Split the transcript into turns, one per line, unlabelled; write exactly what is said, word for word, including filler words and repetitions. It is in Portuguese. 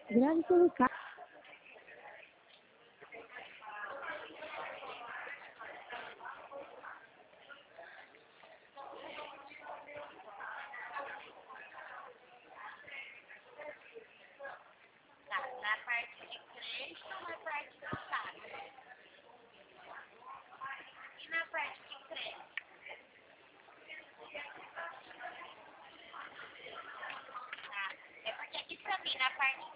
Grande pelo carro.
Tá, na parte de crédito ou na parte do saque? E na parte de crédito? Tá, é porque aqui pra mim, na parte